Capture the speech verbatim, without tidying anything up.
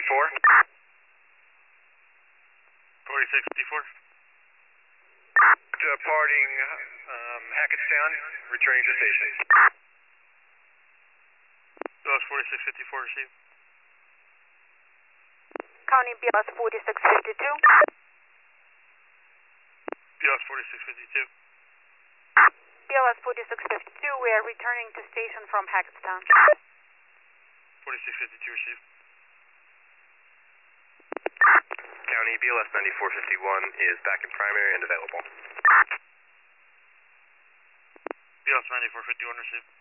four. forty-six fifty-four. Departing um, Hackettstown, returning to station. B L S forty-six fifty-four received. County B L S forty-six fifty-two. B L S forty-six fifty-two. B L S forty-six fifty-two, we are returning to station from Hackettstown. forty-six fifty-two received. County B L S ninety-four fifty-one is back in primary and available. B L S ninety-four fifty-one received.